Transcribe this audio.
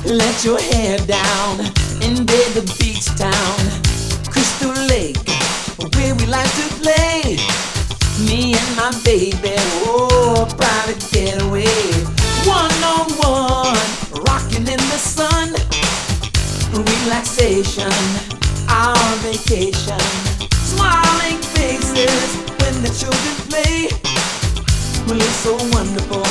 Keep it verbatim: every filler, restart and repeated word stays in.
Let your hair down in bed, the beach town, Crystal Lake, where we like to play. Me and my baby, oh, private getaway. One on one, rocking in the sun. Relaxation, our vacation. Smiling faces when the children play. Well, it's so wonderful.